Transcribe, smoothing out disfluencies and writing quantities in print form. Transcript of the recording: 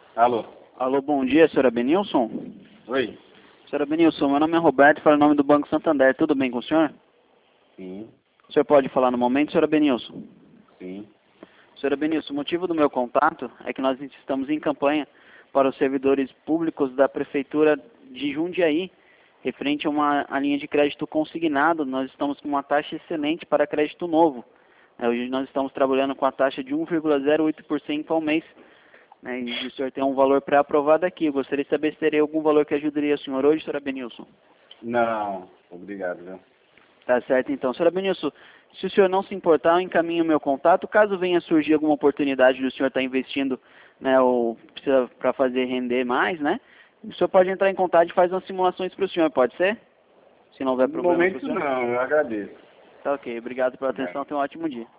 Alô? Alô, bom dia, senhora Benilson? Oi? Senhora Benilson, meu nome é Roberto, falo em nome do Banco Santander. Tudo bem com o senhor? Sim, O senhor pode falar no momento, senhora Benilson? sim. Senhora Benilson, o motivo do meu contato é que nós estamos em campanha para os servidores públicos da Prefeitura de Jundiaí, referente a linha de crédito consignado. Nós estamos com uma taxa excelente para crédito novo. Hoje nós estamos trabalhando com a taxa de 1,08% ao mês. E o senhor tem um valor pré-aprovado aqui. Eu gostaria de saber se teria algum valor que ajudaria o senhor hoje, senhora Benilson. Não, obrigado, viu? Tá certo, então. Senhora Benilson, se o senhor não se importar, eu encaminho o meu contato. Caso venha surgir alguma oportunidade do senhor estar investindo, né, ou precisa para fazer render mais, né? O senhor pode entrar em contato e faz umas simulações para o senhor, pode ser? Se não houver No problema para o momento senhor. não, eu agradeço. Tá ok. Obrigado pela Obrigado. atenção. Tenha um ótimo dia.